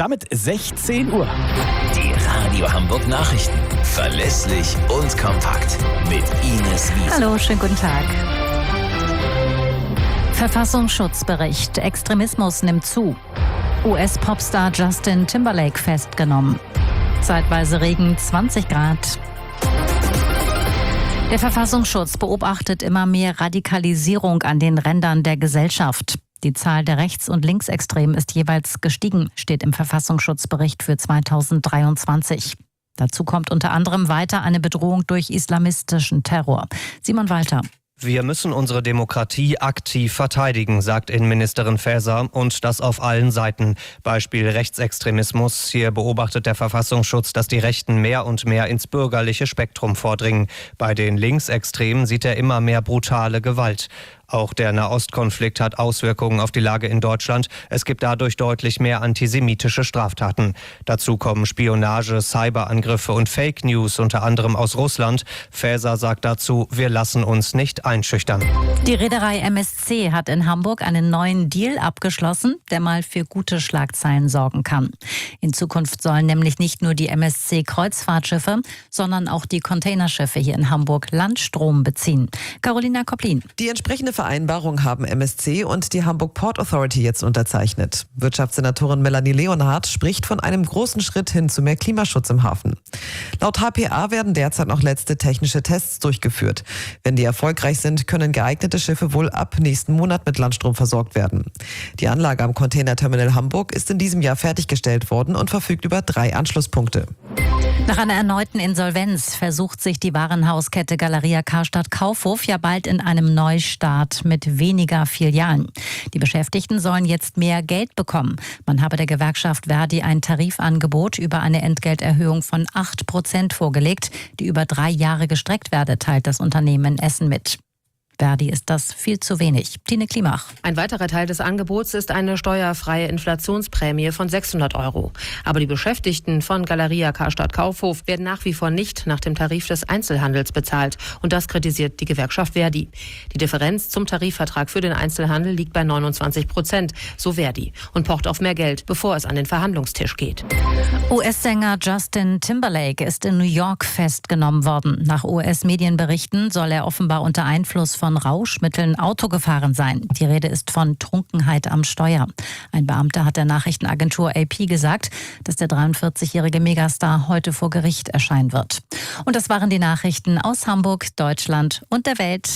damit 16 Uhr. Die Radio Hamburg Nachrichten. Verlässlich und kompakt. Mit Ines Wiese. Hallo, schönen guten Tag. Verfassungsschutzbericht. Extremismus nimmt zu. US-Popstar Justin Timberlake festgenommen. Zeitweise Regen, 20 Grad. Der Verfassungsschutz beobachtet immer mehr Radikalisierung an den Rändern der Gesellschaft. Die Zahl der Rechts- und Linksextremen ist jeweils gestiegen, steht im Verfassungsschutzbericht für 2023. Dazu kommt unter anderem weiter eine Bedrohung durch islamistischen Terror. Simon Walter. Wir müssen unsere Demokratie aktiv verteidigen, sagt Innenministerin Faeser, und das auf allen Seiten. Beispiel Rechtsextremismus. Hier beobachtet der Verfassungsschutz, dass die Rechten mehr und mehr ins bürgerliche Spektrum vordringen. Bei den Linksextremen sieht er immer mehr brutale Gewalt. Auch der Nahostkonflikt hat Auswirkungen auf die Lage in Deutschland. Es gibt dadurch deutlich mehr antisemitische Straftaten. Dazu kommen Spionage, Cyberangriffe und Fake News, unter anderem aus Russland. Faeser sagt dazu, wir lassen uns nicht einschüchtern. Die Reederei MSC hat in Hamburg einen neuen Deal abgeschlossen, der mal für gute Schlagzeilen sorgen kann. In Zukunft sollen nämlich nicht nur die MSC-Kreuzfahrtschiffe, sondern auch die Containerschiffe hier in Hamburg Landstrom beziehen. Carolina Koplin. Die entsprechende Vereinbarung haben MSC und die Hamburg Port Authority jetzt unterzeichnet. Wirtschaftssenatorin Melanie Leonhardt spricht von einem großen Schritt hin zu mehr Klimaschutz im Hafen. Laut HPA werden derzeit noch letzte technische Tests durchgeführt. Wenn die erfolgreich sind, können geeignete Schiffe wohl ab nächsten Monat mit Landstrom versorgt werden. Die Anlage am Containerterminal Hamburg ist in diesem Jahr fertiggestellt worden und verfügt über 3 Anschlusspunkte. Nach einer erneuten Insolvenz versucht sich die Warenhauskette Galeria Karstadt Kaufhof ja bald in einem Neustart mit weniger Filialen. Die Beschäftigten sollen jetzt mehr Geld bekommen. Man habe der Gewerkschaft Verdi ein Tarifangebot über eine Entgelterhöhung von 8% vorgelegt, die über 3 Jahre gestreckt werde, teilt das Unternehmen in Essen mit. Verdi ist das viel zu wenig. Tine Klimach. Ein weiterer Teil des Angebots ist eine steuerfreie Inflationsprämie von 600 €. Aber die Beschäftigten von Galeria Karstadt Kaufhof werden nach wie vor nicht nach dem Tarif des Einzelhandels bezahlt. Und das kritisiert die Gewerkschaft Verdi. Die Differenz zum Tarifvertrag für den Einzelhandel liegt bei 29%, so Verdi, und pocht auf mehr Geld, bevor es an den Verhandlungstisch geht. US-Sänger Justin Timberlake ist in New York festgenommen worden. Nach US-Medienberichten soll er offenbar unter Einfluss von Rauschmitteln Auto gefahren sein. Die Rede ist von Trunkenheit am Steuer. Ein Beamter hat der Nachrichtenagentur AP gesagt, dass der 43-jährige Megastar heute vor Gericht erscheinen wird. Und das waren die Nachrichten aus Hamburg, Deutschland und der Welt.